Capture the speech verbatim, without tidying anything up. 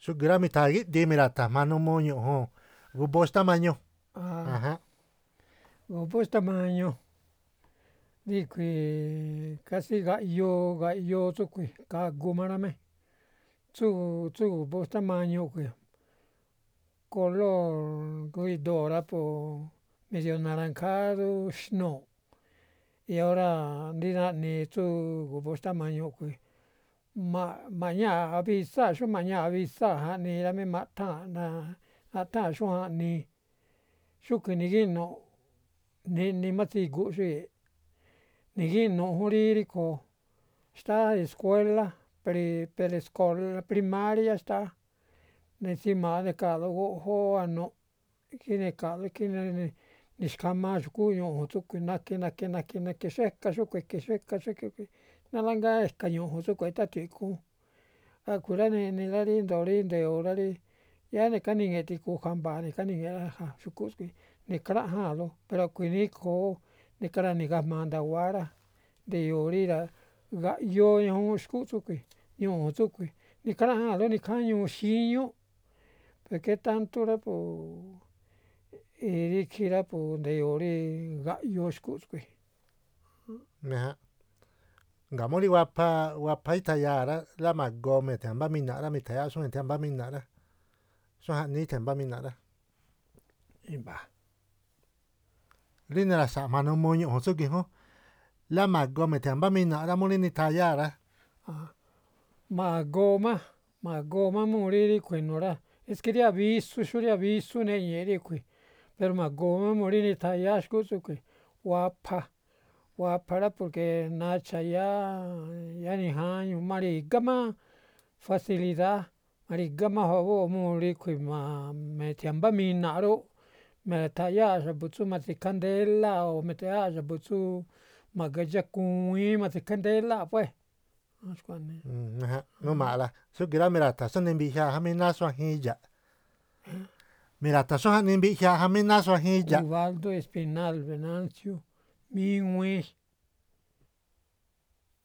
Xúgeru mi thague di mi rata manu moño jún gubos tamaño Ah, gubos tamaño dikui kasi ga'yu ga'yu tsúkui kagu marane tsú tsú gubos tamaño kui color kui dorado medio anaranjado xno'o y hora ndidani tsú gubos tamaño kui ma mañaa visa xu mañaa visa janirame ma ta'ana ja ta'an xuja'ani xúki niginu ni'ini matsigu xi niginu juririko está escuela pre escola primaria está nexi de ka'adu jó anú kini ka'adu kini nixkama xuku ñu'u tsúkui naki naki naki naki xeka xúkui xeka xúkui nalanga escañu'u tsúkui tatiuku akura ni'inidari ndo'ori ndee horari yani kani'ingueti ku jamba'ani kani'inguera ja xuku nikara'ajado pero kuini koo nikara nigajma ndaguara ndii hora ga'yu xuku tsúkui ñu'u tsúkui nikara'ajado nika'a xiñu que tantora dikjira ndee hori ga'yu xuku tsúkui ngamuri wapa wapa itayara lamagoo metiamba minara mitaya xu itiamba minara xuja'ani itiamba minara ri nirasa' manu moño tsúki jú lamagoo metiamba minara muni nitayara magoo ma magoo ma muri kuinora esque avisu xuri avisu ne'eñeri kui pero magoo ma muri nitaya xuku tsúkui wapja wapjara porque nacha ya ni jan mariga ma facilidad mariga ma favor muri kui ma metiamba minaru metaya tsú maticandela o mete'eya tsú magayakuin maticandela pues nu ma'ala xúgera mirata suni mbijia minaxua jin ya mirata xuja'ani mbijia minaxua jin ya Ubaldo Espinal Venancio Mingüi.